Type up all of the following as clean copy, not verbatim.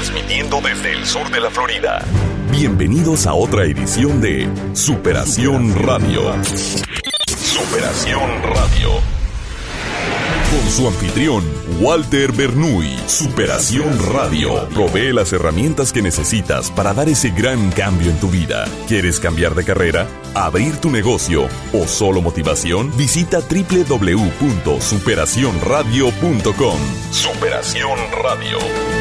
transmitiendo desde el sur de la Florida. Bienvenidos a otra edición de Superación Radio. Superación Radio. Con su anfitrión, Walter Bernuy. Superación Radio provee las herramientas que necesitas para dar ese gran cambio en tu vida. ¿Quieres cambiar de carrera? ¿Abrir tu negocio? ¿O solo motivación? Visita www.superacionradio.com. Superación Radio.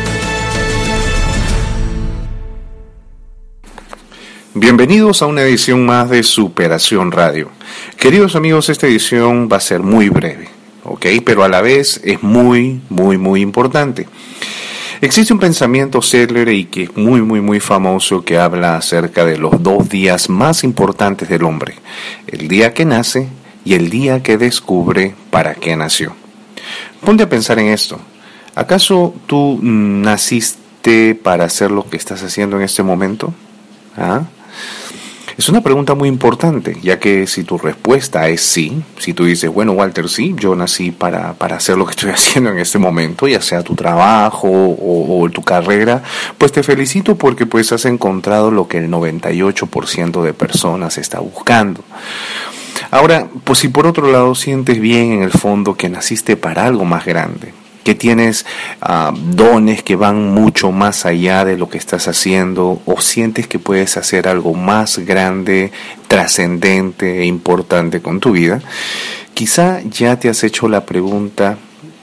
Bienvenidos a una edición más de Superación Radio. Queridos amigos, esta edición va a ser muy breve. ¿Ok? Pero a la vez es muy importante. Existe un pensamiento célebre y que es muy famoso que habla acerca de los 2 días más importantes del hombre: el día que nace y el día que descubre para qué nació. Ponte a pensar en esto. ¿Acaso tú naciste para hacer lo que estás haciendo en este momento? ¿Ah? Es una pregunta muy importante, ya que si tu respuesta es sí, si tú dices, bueno, Walter, sí, yo nací para hacer lo que estoy haciendo en este momento, ya sea tu trabajo o tu carrera, pues te felicito porque pues has encontrado lo que el 98% de personas está buscando. Ahora, pues si por otro lado sientes bien en el fondo que naciste para algo más grande, que tienes dones que van mucho más allá de lo que estás haciendo, o sientes que puedes hacer algo más grande, trascendente e importante con tu vida, quizá ya te has hecho la pregunta,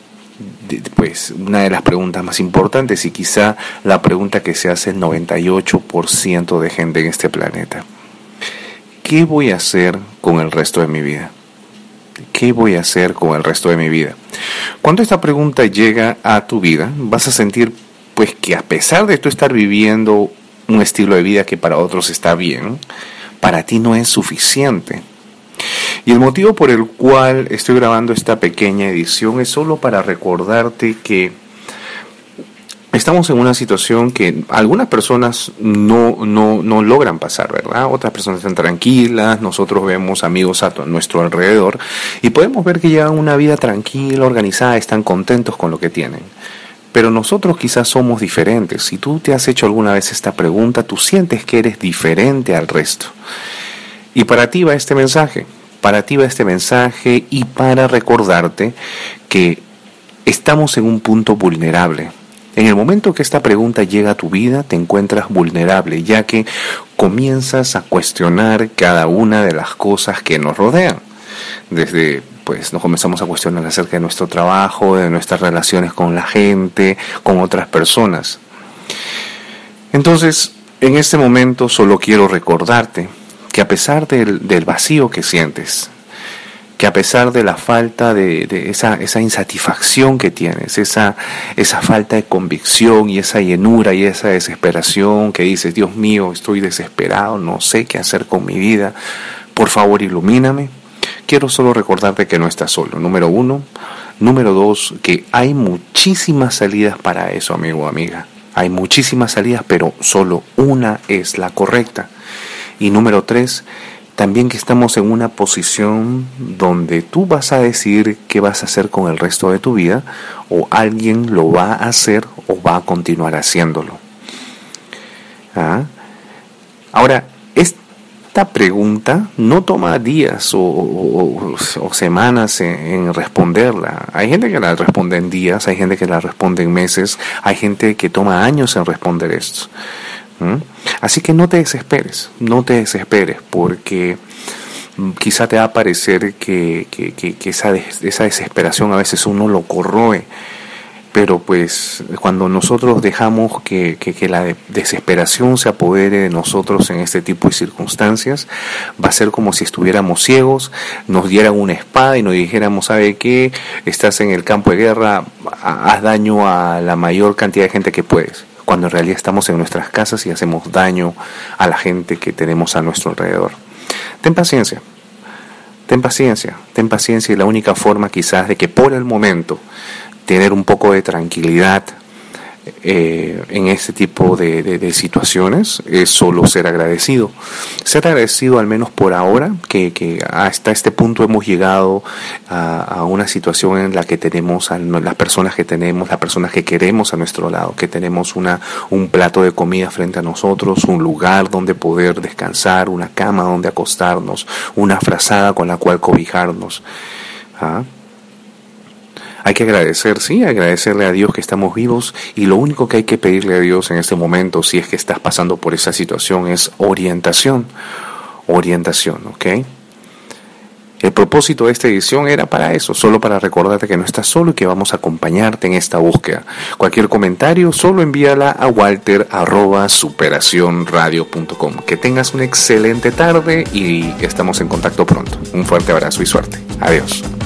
pues una de las preguntas más importantes y quizá la pregunta que se hace el 98% de gente en este planeta: ¿qué voy a hacer con el resto de mi vida? ¿Qué voy a hacer con el resto de mi vida? Cuando esta pregunta llega a tu vida, vas a sentir pues que a pesar de tú estar viviendo un estilo de vida que para otros está bien, para ti no es suficiente. Y el motivo por el cual estoy grabando esta pequeña edición es solo para recordarte que estamos en una situación que algunas personas no logran pasar, ¿verdad? Otras personas están tranquilas, nosotros vemos amigos a nuestro alrededor y podemos ver que llevan una vida tranquila, organizada, están contentos con lo que tienen. Pero nosotros quizás somos diferentes. Si tú te has hecho alguna vez esta pregunta, tú sientes que eres diferente al resto. Y para ti va este mensaje, y para recordarte que estamos en un punto vulnerable. En el momento que esta pregunta llega a tu vida, te encuentras vulnerable, ya que comienzas a cuestionar cada una de las cosas que nos rodean. Desde, pues, nos comenzamos a cuestionar acerca de nuestro trabajo, de nuestras relaciones con la gente, con otras personas. Entonces, en este momento solo quiero recordarte que a pesar del vacío que sientes, que a pesar de la falta de esa insatisfacción que tienes, esa falta de convicción y esa llenura y esa desesperación que dices, Dios mío, estoy desesperado, no sé qué hacer con mi vida, por favor ilumíname, quiero solo recordarte que no estás solo, número 1. Número 2, que hay muchísimas salidas para eso, amigo o amiga. Hay muchísimas salidas, pero solo una es la correcta. Y número 3, también que estamos en una posición donde tú vas a decidir qué vas a hacer con el resto de tu vida, o alguien lo va a hacer o va a continuar haciéndolo. Ahora, esta pregunta no toma días o semanas en responderla. Hay gente que la responde en días, hay gente que la responde en meses, hay gente que toma años en responder esto. Así que no te desesperes, porque quizá te va a parecer que esa desesperación a veces uno lo corroe, pero pues cuando nosotros dejamos que la desesperación se apodere de nosotros en este tipo de circunstancias, va a ser como si estuviéramos ciegos, nos dieran una espada y nos dijéramos, ¿sabe qué? Estás en el campo de guerra, haz daño a la mayor cantidad de gente que puedes, cuando en realidad estamos en nuestras casas y hacemos daño a la gente que tenemos a nuestro alrededor. Ten paciencia, y la única forma quizás de que por el momento tener un poco de tranquilidad en este tipo de situaciones es solo ser agradecido al menos por ahora, que hasta este punto hemos llegado a una situación en la que tenemos a las personas que tenemos, las personas que queremos a nuestro lado, que tenemos un plato de comida frente a nosotros, un lugar donde poder descansar, una cama donde acostarnos, una frazada con la cual cobijarnos. Hay que agradecer, sí, agradecerle a Dios que estamos vivos, y lo único que hay que pedirle a Dios en este momento, si es que estás pasando por esa situación, es orientación, ¿ok? El propósito de esta edición era para eso, solo para recordarte que no estás solo y que vamos a acompañarte en esta búsqueda. Cualquier comentario, solo envíala a walter@superacionradio.com. Que tengas una excelente tarde y estamos en contacto pronto. Un fuerte abrazo y suerte. Adiós.